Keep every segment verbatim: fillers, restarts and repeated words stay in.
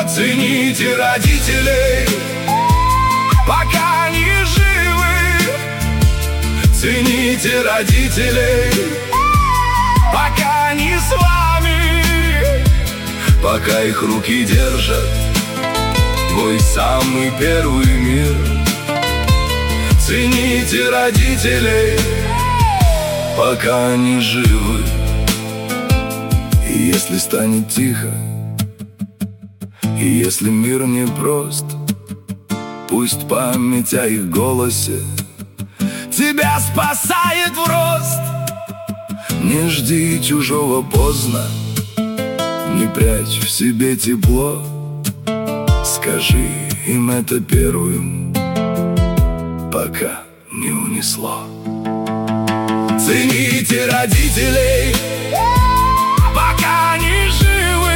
Цените родителей, пока они живы. Цените родителей, пока они с вами, пока их руки держат твой самый первый мир. Цените родителей, пока они живы. И если станет тихо, и если мир непрост, пусть память о их голосе тебя спасает в рост. Не жди чужого поздно, не прячь в себе тепло. Скажи им это первым, пока не унесло. Цените родителей, пока они живы.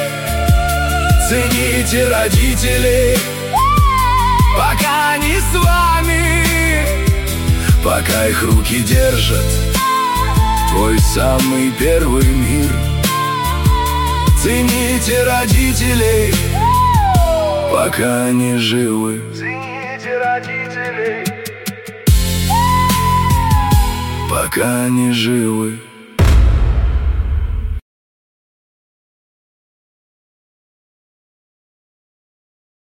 Цените родителей, пока они с вами, пока их руки держат твой самый первый мир. Цените родителей, пока они живы. Цените родителей, пока они живы.